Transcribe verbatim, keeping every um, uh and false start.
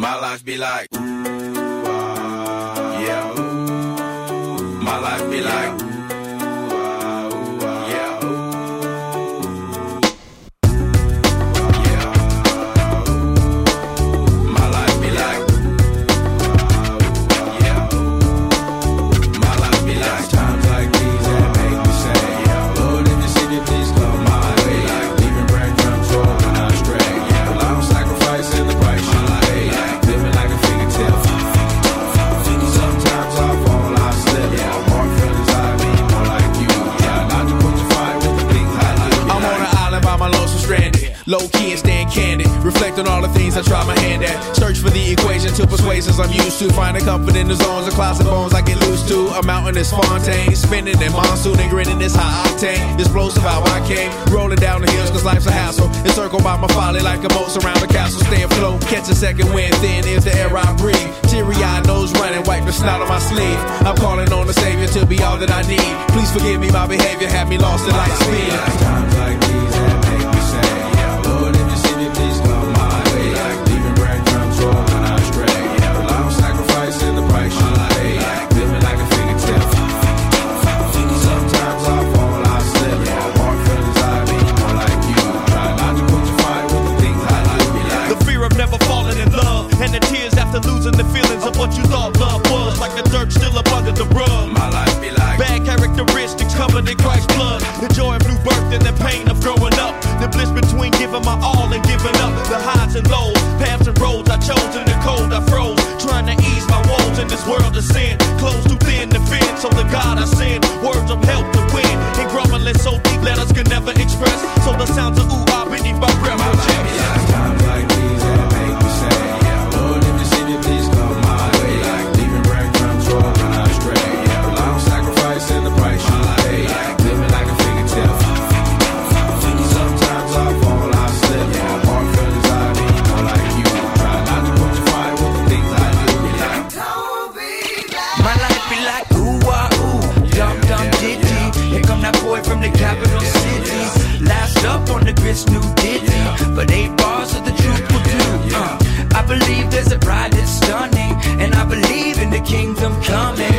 My life be like, ooh, ah, yeah, ooh. My life be like, ooh, ah, ooh, ah, yeah, ooh. Yeah, ooh. My life be like, ooh, ah, yeah, ooh. My life be like, times like these that make me say, yeah, Lord, if you see me, please come my way. Like leaving breadcrumbs for when I stray. Yeah, well, I'm sacrificing the price you pay. Like living like a fingertip. Sometimes I fall, I slip. Yeah, more feelings I mean, more like you. Yeah, not to put you fire with the things I do. I'm on an island by my lonesome stranded. Low key and staying candid. Reflect on all the things I try my hand at. Search for the equation to persuasions I'm used to. Finding comfort in the zones of clouds and bones I get loose to. A mountain is Fontaine. Spinning in monsoon and grinning this high octane. Explosive how I came. Rolling down the hills cause life's a hassle. Encircled by my folly like a moat around the castle. Stay afloat. Catch a second wind. Thin is the air I breathe. Teary-eyed nose running. Wipe the snot on my sleeve. I'm calling on the Savior to be all that I need. Please forgive me my behavior. Had me lost in light speed. Times like these that make me say, yeah, Lord, if you see me, please come my way. Like leaving breadcrumbs for when I stray. Yeah, well, I'm sacrificing the price you pay. Like living like a fingertip. Sometimes I fall, I slip. Yeah, more feelings I mean, more like you. Try not to put your fire with the things I do. Like the fear of never falling in love, and the tears after losing the feelings of what you thought love was. Like the dirt still up under the rug. my life be like, Bad characteristics covered in Christ's blood. The joy of new birth and the pain of growing up. The bliss between giving my all and giving up. The highs and lows, paths and roads I chose. In the cold I froze, trying to ease my woes in this world of sin. Close too thin to fit, so the God I send words of help to win. And grumbling so deep letters can never express. So the sounds of ooh ah beneath my breath my will life be like, times like these that make me say, yeah, Lord, if you see me, please come my way. Like leaving breadcrumbs for when I stray. Yeah, well, I'm sacrificing the price you pay. Like living like a fingertip. Sometimes I fall, I slip. Yeah, more feelings I need, more like you. Try not to put your fire with the things I do. Like, My life be like ooh ah ooh, dum dum ditty. Here come that boy from the capital city. Last up on the grist, new ditty. But eight bars of the truth will do. Uh, I believe there's a bride that's stunning, and I believe in the kingdom coming.